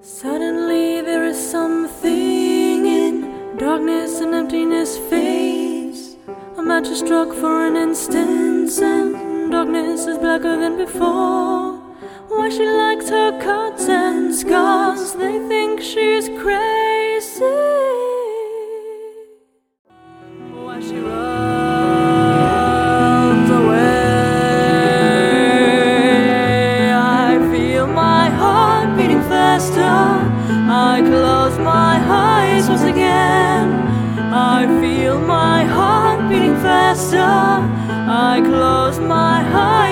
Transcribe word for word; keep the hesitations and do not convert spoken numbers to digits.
Suddenly there is something in darkness and emptiness face. A match is struck for an instant and darkness is blacker than before. Why she likes her cuts and scars, they think she's crazy. Why she runs away. I feel my heart beating faster. I close my eyes once again. I feel my heart beating faster. I close my eyes.